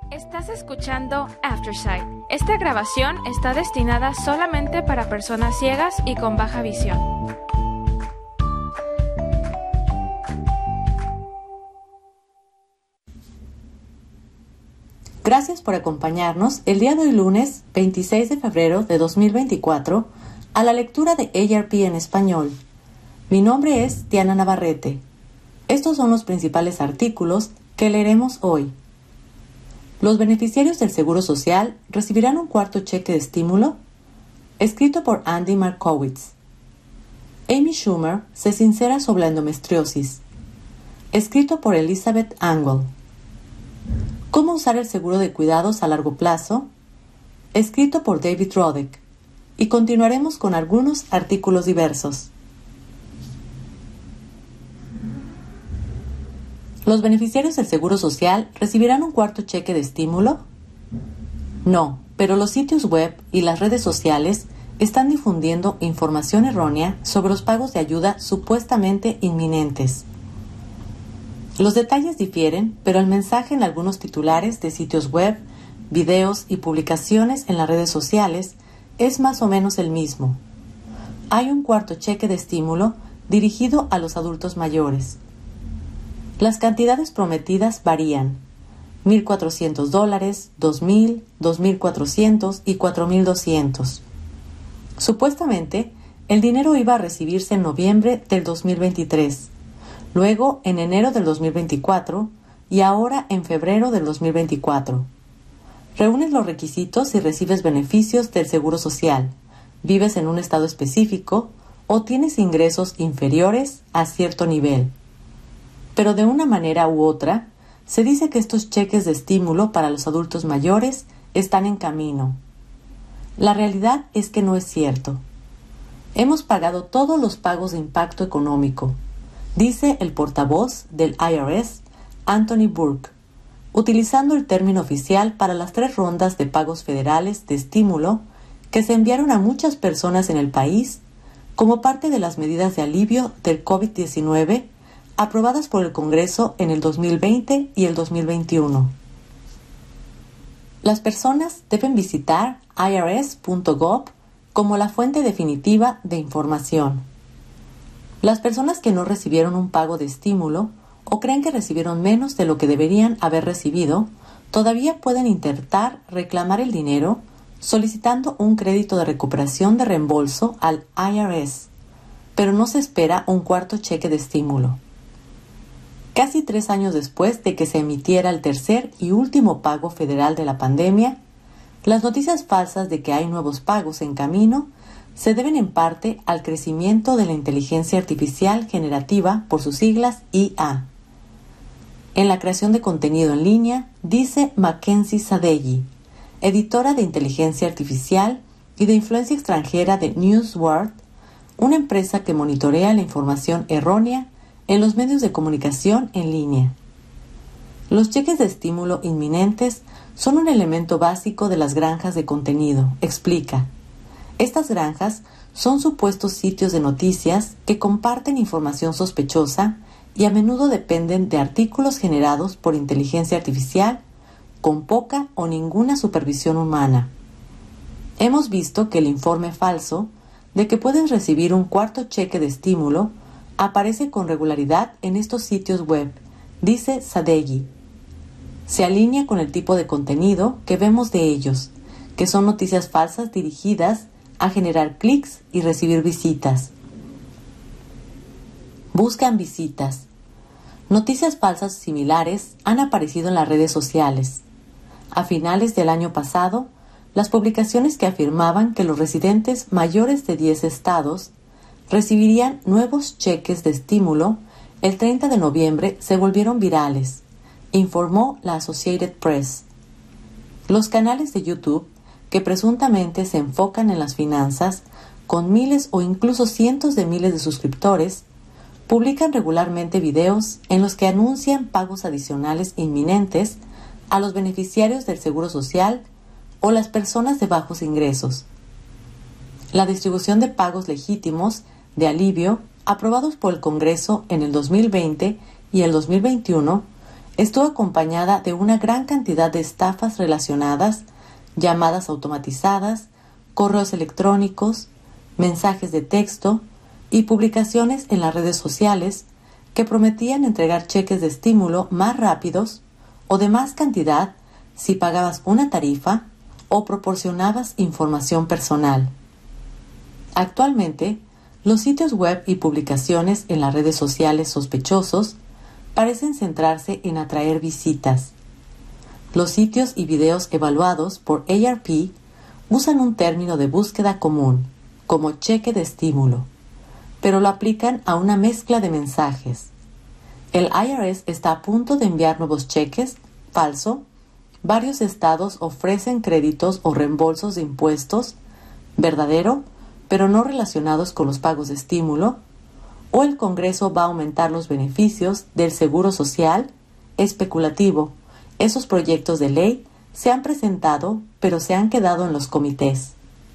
Estás escuchando Aftersight. Esta grabación está destinada solamente para personas ciegas y con baja visión. Gracias por acompañarnos el día de hoy lunes 26 de febrero de 2024 a la lectura de AARP en español. Mi nombre es Diana Navarrete. Estos son los principales artículos que leeremos hoy. Los beneficiarios del Seguro Social recibirán un cuarto cheque de estímulo, escrito por Andy Markowitz. Amy Schumer se sincera sobre la endometriosis, escrito por Elizabeth Angle. ¿Cómo usar el seguro de cuidados a largo plazo?, escrito por David Roddick. Y continuaremos con algunos artículos diversos. ¿Los beneficiarios del Seguro Social recibirán un cuarto cheque de estímulo? No, pero los sitios web y las redes sociales están difundiendo información errónea sobre los pagos de ayuda supuestamente inminentes. Los detalles difieren, pero el mensaje en algunos titulares de sitios web, videos y publicaciones en las redes sociales es más o menos el mismo. Hay un cuarto cheque de estímulo dirigido a los adultos mayores. Las cantidades prometidas varían: $1,400, $2,000, $2,400 y $4,200. Supuestamente, el dinero iba a recibirse en noviembre del 2023, luego en enero del 2024 y ahora en febrero del 2024. Reúnes los requisitos y recibes beneficios del Seguro Social, vives en un estado específico o tienes ingresos inferiores a cierto nivel. Pero de una manera u otra, se dice que estos cheques de estímulo para los adultos mayores están en camino. La realidad es que no es cierto. Hemos pagado todos los pagos de impacto económico, dice el portavoz del IRS, Anthony Burke, utilizando el término oficial para las 3 rondas de pagos federales de estímulo que se enviaron a muchas personas en el país como parte de las medidas de alivio del COVID-19 aprobadas por el Congreso en el 2020 y el 2021. Las personas deben visitar irs.gov como la fuente definitiva de información. Las personas que no recibieron un pago de estímulo o creen que recibieron menos de lo que deberían haber recibido, todavía pueden intentar reclamar el dinero solicitando un crédito de recuperación de reembolso al IRS, pero no se espera un cuarto cheque de estímulo. Casi 3 años después de que se emitiera el tercer y último pago federal de la pandemia, las noticias falsas de que hay nuevos pagos en camino se deben en parte al crecimiento de la inteligencia artificial generativa, por sus siglas IA. En la creación de contenido en línea, dice Mackenzie Sadeghi, editora de inteligencia artificial y de influencia extranjera de Newsword, una empresa que monitorea la información errónea en los medios de comunicación en línea. Los cheques de estímulo inminentes son un elemento básico de las granjas de contenido, explica. Estas granjas son supuestos sitios de noticias que comparten información sospechosa y a menudo dependen de artículos generados por inteligencia artificial con poca o ninguna supervisión humana. Hemos visto que el informe falso de que puedes recibir un cuarto cheque de estímulo aparece con regularidad en estos sitios web, dice Sadeghi. Se alinea con el tipo de contenido que vemos de ellos, que son noticias falsas dirigidas a generar clics y recibir visitas. Buscan visitas. Noticias falsas similares han aparecido en las redes sociales. A finales del año pasado, las publicaciones que afirmaban que los residentes mayores de 10 estados recibirían nuevos cheques de estímulo el 30 de noviembre se volvieron virales, informó la Associated Press. Los canales de YouTube, que presuntamente se enfocan en las finanzas, con miles o incluso cientos de miles de suscriptores, publican regularmente videos en los que anuncian pagos adicionales inminentes a los beneficiarios del Seguro Social o las personas de bajos ingresos. La distribución de pagos legítimos de alivio aprobados por el Congreso en el 2020 y el 2021 estuvo acompañada de una gran cantidad de estafas relacionadas, llamadas automatizadas, correos electrónicos, mensajes de texto y publicaciones en las redes sociales que prometían entregar cheques de estímulo más rápidos o de más cantidad si pagabas una tarifa o proporcionabas información personal. Actualmente, los sitios web y publicaciones en las redes sociales sospechosos parecen centrarse en atraer visitas. Los sitios y videos evaluados por ARP usan un término de búsqueda común, como cheque de estímulo, pero lo aplican a una mezcla de mensajes. El IRS está a punto de enviar nuevos cheques, falso. Varios estados ofrecen créditos o reembolsos de impuestos, verdadero, pero no relacionados con los pagos de estímulo, o el Congreso va a aumentar los beneficios del seguro social, especulativo. Esos proyectos de ley se han presentado, pero se han quedado en los comités.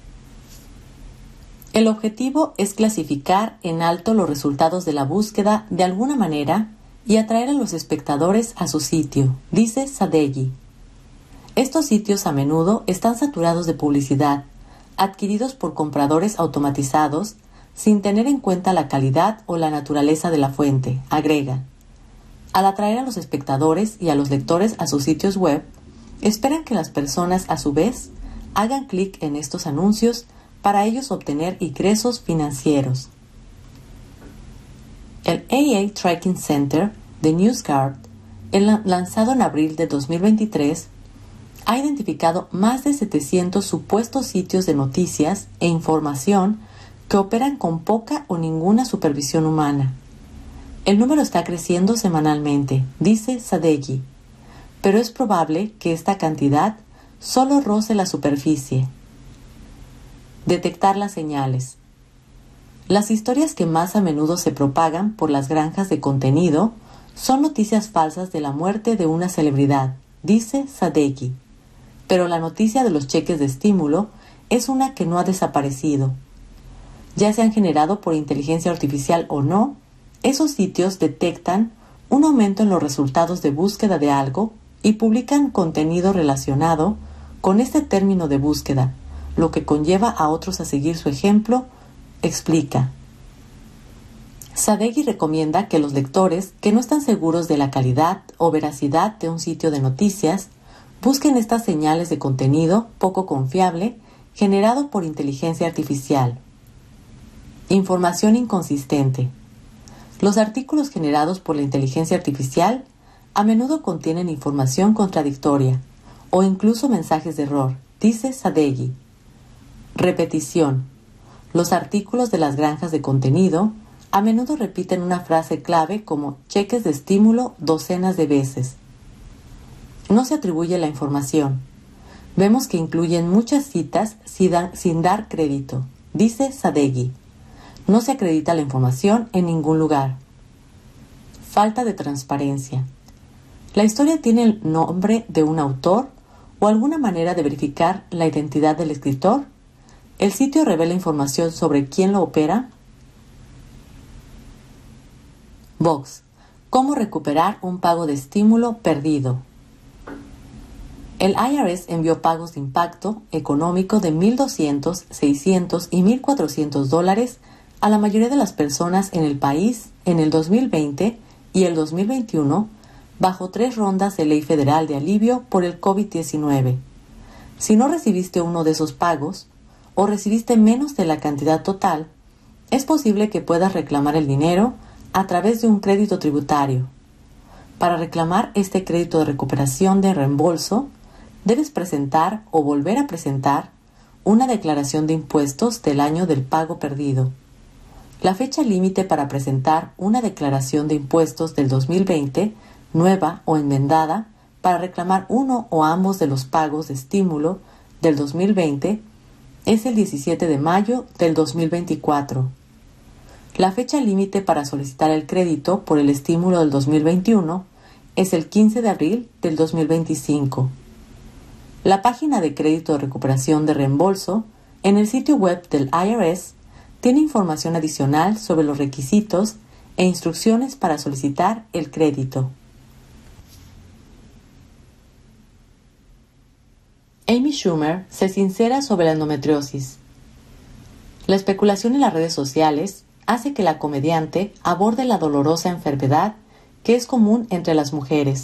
El objetivo es clasificar en alto los resultados de la búsqueda de alguna manera y atraer a los espectadores a su sitio, dice Sadeghi. Estos sitios a menudo están saturados de publicidad, adquiridos por compradores automatizados, sin tener en cuenta la calidad o la naturaleza de la fuente, agrega. Al atraer a los espectadores y a los lectores a sus sitios web, esperan que las personas, a su vez, hagan clic en estos anuncios para ellos obtener ingresos financieros. El AA Tracking Center de NewsGuard, lanzado en abril de 2023, ha identificado más de 700 supuestos sitios de noticias e información que operan con poca o ninguna supervisión humana. El número está creciendo semanalmente, dice Sadeghi, pero es probable que esta cantidad solo roce la superficie. Detectar las señales. Las historias que más a menudo se propagan por las granjas de contenido son noticias falsas de la muerte de una celebridad, dice Sadeghi. Pero la noticia de los cheques de estímulo es una que no ha desaparecido. Ya se han generado por inteligencia artificial o no, esos sitios detectan un aumento en los resultados de búsqueda de algo y publican contenido relacionado con este término de búsqueda, lo que conlleva a otros a seguir su ejemplo, explica. Sadeghi recomienda que los lectores que no están seguros de la calidad o veracidad de un sitio de noticias busquen estas señales de contenido poco confiable generado por inteligencia artificial. Información inconsistente. Los artículos generados por la inteligencia artificial a menudo contienen información contradictoria o incluso mensajes de error, dice Sadeghi. Repetición. Los artículos de las granjas de contenido a menudo repiten una frase clave como cheques de estímulo docenas de veces. No se atribuye la información. Vemos que incluyen muchas citas sin dar crédito, dice Sadeghi. No se acredita la información en ningún lugar. Falta de transparencia. La historia tiene el nombre de un autor o alguna manera de verificar la identidad del escritor. ¿El sitio revela información sobre quién lo opera? Vox. ¿Cómo recuperar un pago de estímulo perdido? El IRS envió pagos de impacto económico de $1,200, $600 y $1,400 a la mayoría de las personas en el país en el 2020 y el 2021 bajo 3 rondas de ley federal de alivio por el COVID-19. Si no recibiste uno de esos pagos o recibiste menos de la cantidad total, es posible que puedas reclamar el dinero a través de un crédito tributario. Para reclamar este crédito de recuperación de reembolso, debes presentar o volver a presentar una declaración de impuestos del año del pago perdido. La fecha límite para presentar una declaración de impuestos del 2020, nueva o enmendada, para reclamar uno o ambos de los pagos de estímulo del 2020 es el 17 de mayo del 2024. La fecha límite para solicitar el crédito por el estímulo del 2021 es el 15 de abril del 2025. La página de crédito de recuperación de reembolso en el sitio web del IRS tiene información adicional sobre los requisitos e instrucciones para solicitar el crédito. Amy Schumer se sincera sobre la endometriosis. La especulación en las redes sociales hace que la comediante aborde la dolorosa enfermedad que es común entre las mujeres.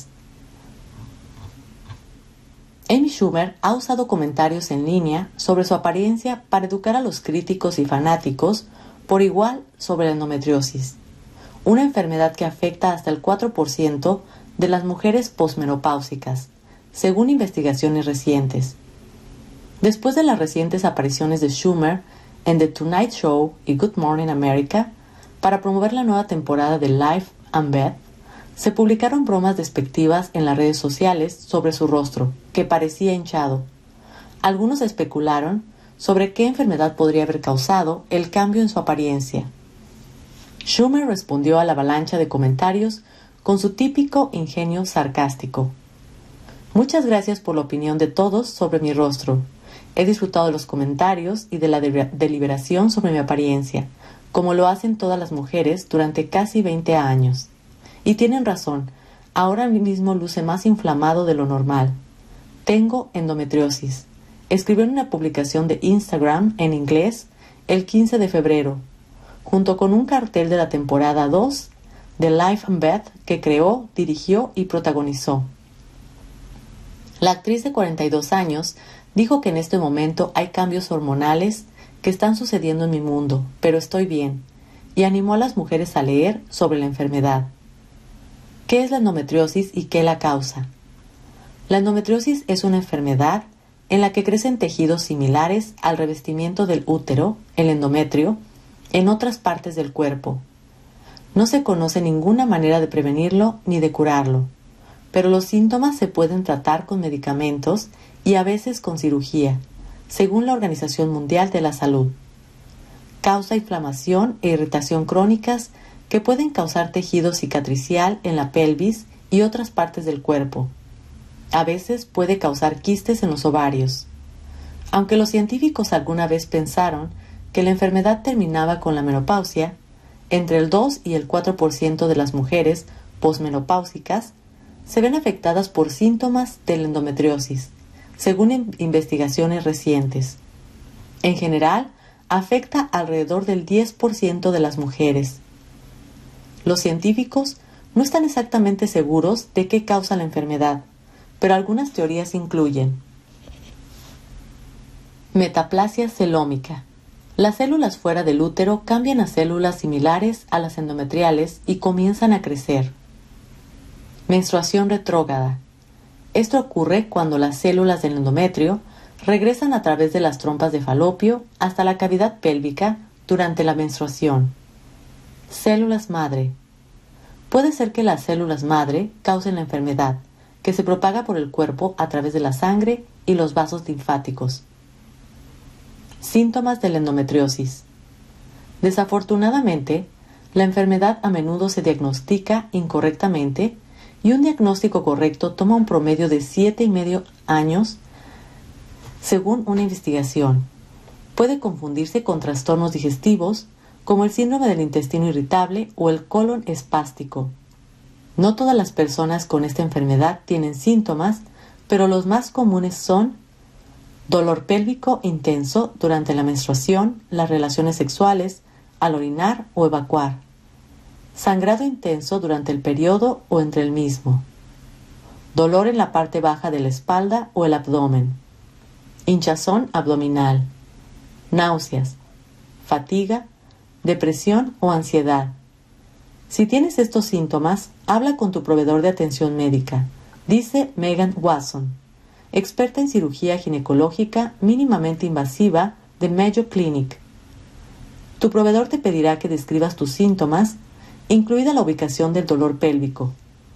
Amy Schumer ha usado comentarios en línea sobre su apariencia para educar a los críticos y fanáticos por igual sobre la endometriosis, una enfermedad que afecta hasta el 4% de las mujeres posmenopáusicas, según investigaciones recientes. Después de las recientes apariciones de Schumer en The Tonight Show y Good Morning America, para promover la nueva temporada de Life and Beth, se publicaron bromas despectivas en las redes sociales sobre su rostro, que parecía hinchado. Algunos especularon sobre qué enfermedad podría haber causado el cambio en su apariencia. Schumer respondió a la avalancha de comentarios con su típico ingenio sarcástico. Muchas gracias por la opinión de todos sobre mi rostro. He disfrutado de los comentarios y de la deliberación sobre mi apariencia, como lo hacen todas las mujeres durante casi 20 años. Y tienen razón, ahora mismo luce más inflamado de lo normal. Tengo endometriosis. Escribió en una publicación de Instagram en inglés el 15 de febrero, junto con un cartel de la temporada 2 de Life and Beth que creó, dirigió y protagonizó. La actriz de 42 años dijo que en este momento hay cambios hormonales que están sucediendo en mi mundo, pero estoy bien, y animó a las mujeres a leer sobre la enfermedad. ¿Qué es la endometriosis y qué la causa? La endometriosis es una enfermedad en la que crecen tejidos similares al revestimiento del útero, el endometrio, en otras partes del cuerpo. No se conoce ninguna manera de prevenirlo ni de curarlo, pero los síntomas se pueden tratar con medicamentos y a veces con cirugía, según la Organización Mundial de la Salud. Causa inflamación e irritación crónicas que pueden causar tejido cicatricial en la pelvis y otras partes del cuerpo. A veces puede causar quistes en los ovarios. Aunque los científicos alguna vez pensaron que la enfermedad terminaba con la menopausia, entre el 2 y el 4% de las mujeres posmenopáusicas se ven afectadas por síntomas de la endometriosis, según investigaciones recientes. En general, afecta alrededor del 10% de las mujeres. Los científicos no están exactamente seguros de qué causa la enfermedad, pero algunas teorías incluyen metaplasia celómica. Las células fuera del útero cambian a células similares a las endometriales y comienzan a crecer. Menstruación retrógrada. Esto ocurre cuando las células del endometrio regresan a través de las trompas de falopio hasta la cavidad pélvica durante la menstruación. Células madre. Puede ser que las células madre causen la enfermedad, que se propaga por el cuerpo a través de la sangre y los vasos linfáticos. Síntomas de la endometriosis. Desafortunadamente, la enfermedad a menudo se diagnostica incorrectamente y un diagnóstico correcto toma un promedio de 7,5 años, según una investigación. Puede confundirse con trastornos digestivos, como el síndrome del intestino irritable o el colon espástico. No todas las personas con esta enfermedad tienen síntomas, pero los más comunes son dolor pélvico intenso durante la menstruación, las relaciones sexuales, al orinar o evacuar, sangrado intenso durante el periodo o entre el mismo, dolor en la parte baja de la espalda o el abdomen, hinchazón abdominal, náuseas, fatiga, depresión o ansiedad. Si tienes estos síntomas, habla con tu proveedor de atención médica, dice Megan Wasson, experta en cirugía ginecológica mínimamente invasiva de Mayo Clinic. Tu proveedor te pedirá que describas tus síntomas, incluida la ubicación del dolor pélvico.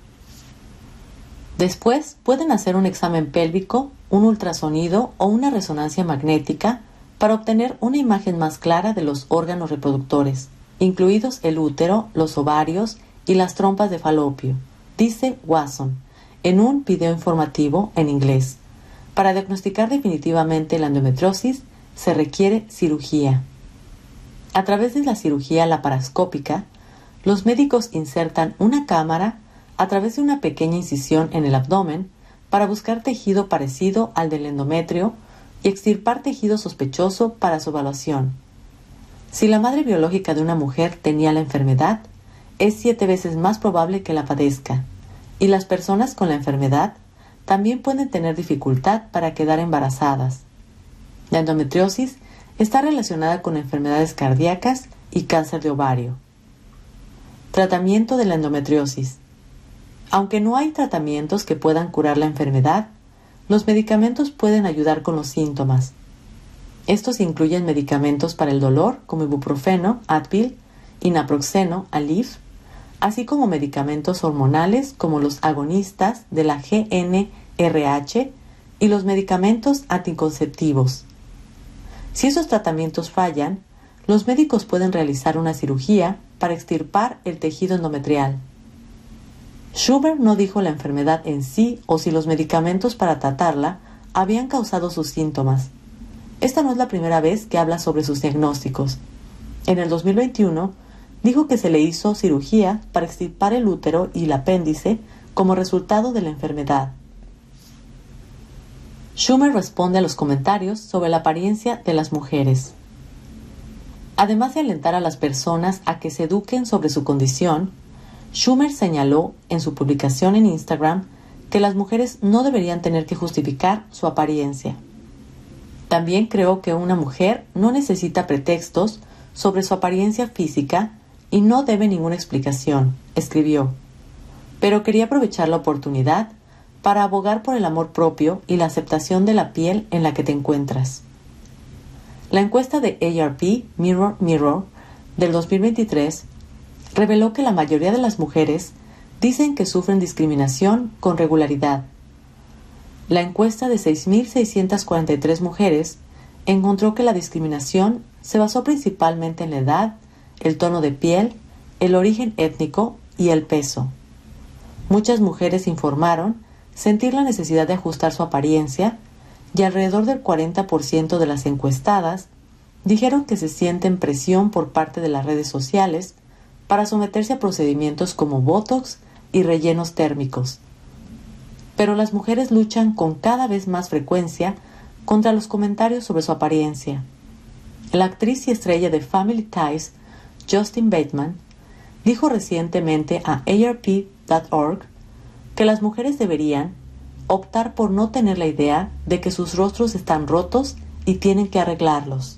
Después, pueden hacer un examen pélvico, un ultrasonido o una resonancia magnética para obtener una imagen más clara de los órganos reproductores, incluidos el útero, los ovarios y las trompas de falopio, dice Wasson, en un video informativo en inglés. Para diagnosticar definitivamente la endometriosis se requiere cirugía. A través de la cirugía laparoscópica, los médicos insertan una cámara a través de una pequeña incisión en el abdomen para buscar tejido parecido al del endometrio y extirpar tejido sospechoso para su evaluación. Si la madre biológica de una mujer tenía la enfermedad, es 7 veces más probable que la padezca, y las personas con la enfermedad también pueden tener dificultad para quedar embarazadas. La endometriosis está relacionada con enfermedades cardíacas y cáncer de ovario. Tratamiento de la endometriosis. Aunque no hay tratamientos que puedan curar la enfermedad, los medicamentos pueden ayudar con los síntomas. Estos incluyen medicamentos para el dolor como ibuprofeno, Advil, y naproxeno, Aleve, así como medicamentos hormonales como los agonistas de la GnRH y los medicamentos anticonceptivos. Si esos tratamientos fallan, los médicos pueden realizar una cirugía para extirpar el tejido endometrial. Schumer no dijo la enfermedad en sí o si los medicamentos para tratarla habían causado sus síntomas. Esta no es la primera vez que habla sobre sus diagnósticos. En el 2021, dijo que se le hizo cirugía para extirpar el útero y el apéndice como resultado de la enfermedad. Schumer responde a los comentarios sobre la apariencia de las mujeres. Además de alentar a las personas a que se eduquen sobre su condición, Schumer señaló en su publicación en Instagram que las mujeres no deberían tener que justificar su apariencia. También creo que una mujer no necesita pretextos sobre su apariencia física y no debe ninguna explicación, escribió. Pero quería aprovechar la oportunidad para abogar por el amor propio y la aceptación de la piel en la que te encuentras. La encuesta de AARP Mirror Mirror del 2023 reveló que la mayoría de las mujeres dicen que sufren discriminación con regularidad. La encuesta de 6.643 mujeres encontró que la discriminación se basó principalmente en la edad, el tono de piel, el origen étnico y el peso. Muchas mujeres informaron sentir la necesidad de ajustar su apariencia y alrededor del 40% de las encuestadas dijeron que se sienten presión por parte de las redes sociales para someterse a procedimientos como Botox y rellenos térmicos. Pero las mujeres luchan con cada vez más frecuencia contra los comentarios sobre su apariencia. La actriz y estrella de Family Ties, Justine Bateman, dijo recientemente a AARP.org que las mujeres deberían optar por no tener la idea de que sus rostros están rotos y tienen que arreglarlos.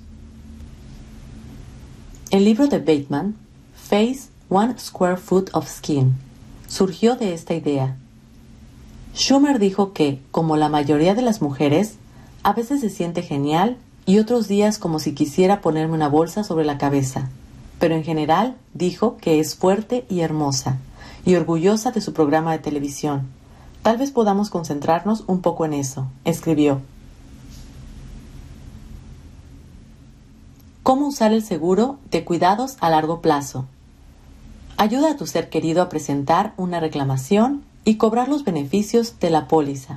El libro de Bateman, Face One Square Foot of Skin, surgió de esta idea. Schumer dijo que, como la mayoría de las mujeres, a veces se siente genial y otros días como si quisiera ponerme una bolsa sobre la cabeza, pero en general dijo que es fuerte y hermosa y orgullosa de su programa de televisión. Tal vez podamos concentrarnos un poco en eso, escribió. ¿Cómo usar el seguro de cuidados a largo plazo? Ayuda a tu ser querido a presentar una reclamación y cobrar los beneficios de la póliza.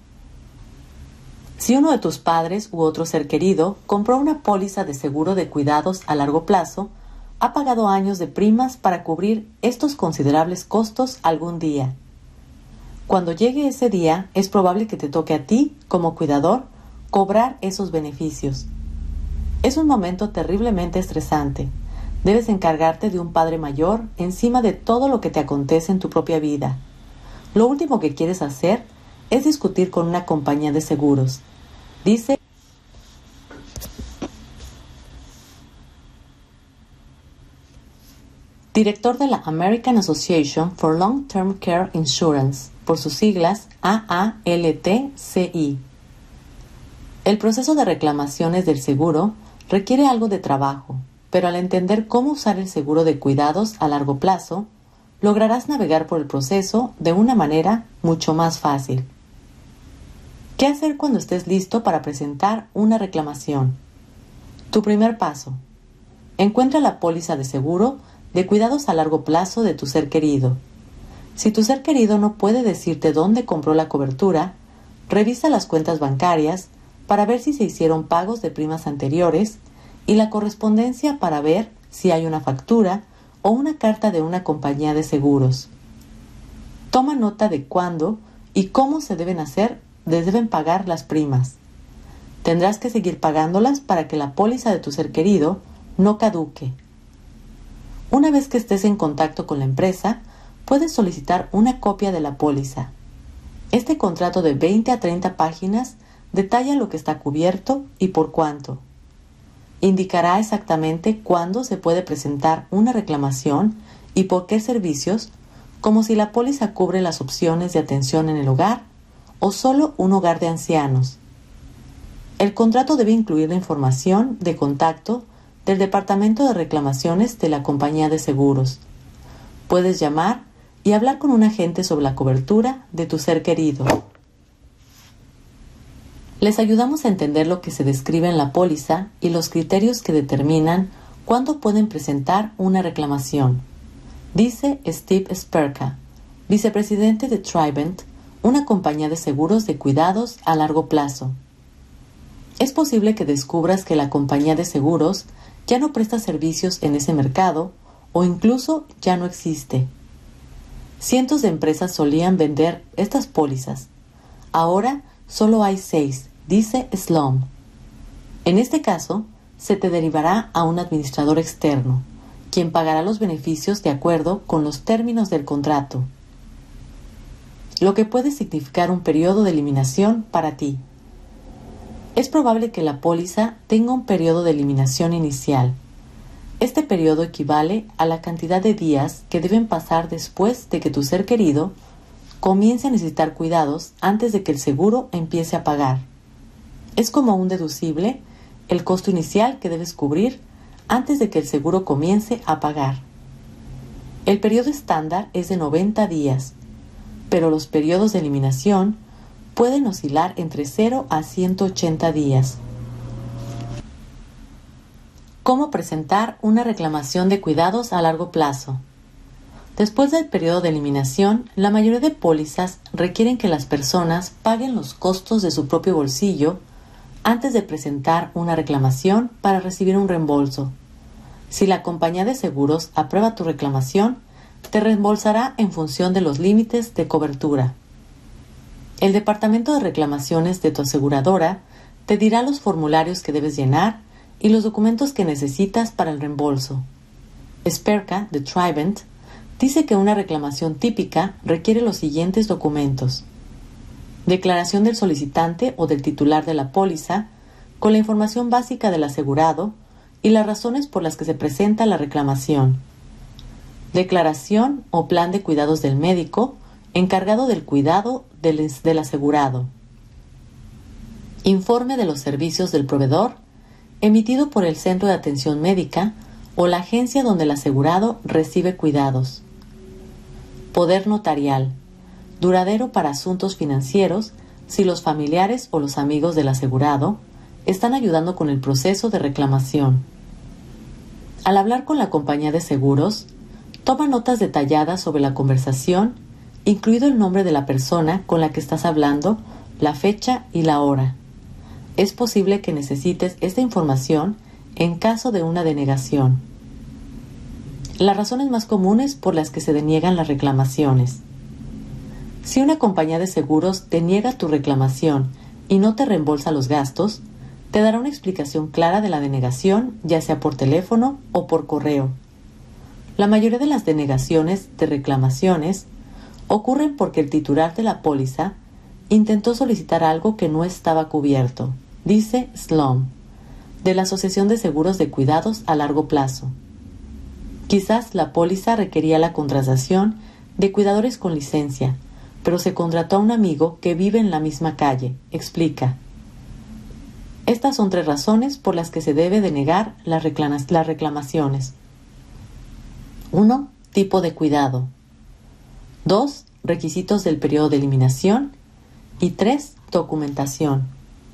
Si uno de tus padres u otro ser querido compró una póliza de seguro de cuidados a largo plazo, ha pagado años de primas para cubrir estos considerables costos algún día. Cuando llegue ese día, es probable que te toque a ti, como cuidador, cobrar esos beneficios. Es un momento terriblemente estresante. Debes encargarte de un padre mayor encima de todo lo que te acontece en tu propia vida. Lo último que quieres hacer es discutir con una compañía de seguros, dice director de la American Association for Long-Term Care Insurance, por sus siglas AALTCI. El proceso de reclamaciones del seguro requiere algo de trabajo, pero al entender cómo usar el seguro de cuidados a largo plazo, lograrás navegar por el proceso de una manera mucho más fácil. ¿Qué hacer cuando estés listo para presentar una reclamación? Tu primer paso. Encuentra la póliza de seguro de cuidados a largo plazo de tu ser querido. Si tu ser querido no puede decirte dónde compró la cobertura, revisa las cuentas bancarias para ver si se hicieron pagos de primas anteriores y la correspondencia para ver si hay una factura o una carta de una compañía de seguros. Toma nota de cuándo y cómo se deben pagar las primas. Tendrás que seguir pagándolas para que la póliza de tu ser querido no caduque. Una vez que estés en contacto con la empresa, puedes solicitar una copia de la póliza. Este contrato de 20 a 30 páginas detalla lo que está cubierto y por cuánto. Indicará exactamente cuándo se puede presentar una reclamación y por qué servicios, como si la póliza cubre las opciones de atención en el hogar o solo un hogar de ancianos. El contrato debe incluir la información de contacto del Departamento de Reclamaciones de la compañía de seguros. Puedes llamar y hablar con un agente sobre la cobertura de tu ser querido. Les ayudamos a entender lo que se describe en la póliza y los criterios que determinan cuándo pueden presentar una reclamación, dice Steve Sperka, vicepresidente de Trident, una compañía de seguros de cuidados a largo plazo. Es posible que descubras que la compañía de seguros ya no presta servicios en ese mercado o incluso ya no existe. Cientos de empresas solían vender estas pólizas. Ahora solo hay 6, dice Slom. En este caso, se te derivará a un administrador externo, quien pagará los beneficios de acuerdo con los términos del contrato, lo que puede significar un periodo de eliminación para ti. Es probable que la póliza tenga un periodo de eliminación inicial. Este periodo equivale a la cantidad de días que deben pasar después de que tu ser querido comience a necesitar cuidados antes de que el seguro empiece a pagar. Es como un deducible, el costo inicial que debes cubrir antes de que el seguro comience a pagar. El periodo estándar es de 90 días, pero los periodos de eliminación pueden oscilar entre 0 a 180 días. ¿Cómo presentar una reclamación de cuidados a largo plazo? Después del periodo de eliminación, la mayoría de pólizas requieren que las personas paguen los costos de su propio bolsillo antes de presentar una reclamación para recibir un reembolso. Si la compañía de seguros aprueba tu reclamación, te reembolsará en función de los límites de cobertura. El departamento de reclamaciones de tu aseguradora te dirá los formularios que debes llenar y los documentos que necesitas para el reembolso. Sperka, de Trident, dice que una reclamación típica requiere los siguientes documentos: declaración del solicitante o del titular de la póliza, con la información básica del asegurado y las razones por las que se presenta la reclamación; declaración o plan de cuidados del médico encargado del cuidado del asegurado; informe de los servicios del proveedor emitido por el centro de atención médica o la agencia donde el asegurado recibe cuidados; poder notarial, duradero para asuntos financieros si los familiares o los amigos del asegurado están ayudando con el proceso de reclamación. Al hablar con la compañía de seguros, toma notas detalladas sobre la conversación, incluido el nombre de la persona con la que estás hablando, la fecha y la hora. Es posible que necesites esta información en caso de una denegación. Las razones más comunes por las que se deniegan las reclamaciones. Si una compañía de seguros deniega tu reclamación y no te reembolsa los gastos, te dará una explicación clara de la denegación, ya sea por teléfono o por correo. La mayoría de las denegaciones de reclamaciones ocurren porque el titular de la póliza intentó solicitar algo que no estaba cubierto, dice Slom, de la Asociación de Seguros de Cuidados a Largo Plazo. Quizás la póliza requería la contratación de cuidadores con licencia, pero se contrató a un amigo que vive en la misma calle, explica. Estas son 3 razones por las que se debe denegar las reclamaciones. 1. Tipo de cuidado. 2. Requisitos del periodo de eliminación. Y 3. Documentación.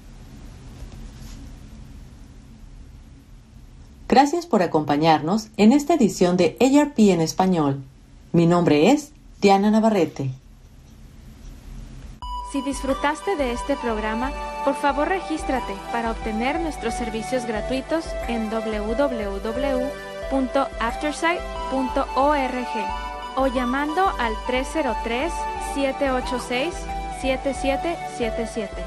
Gracias por acompañarnos en esta edición de AARP en español. Mi nombre es Diana Navarrete. Si disfrutaste de este programa, por favor regístrate para obtener nuestros servicios gratuitos en www.aftersight.org o llamando al 303-786-6000. 7777.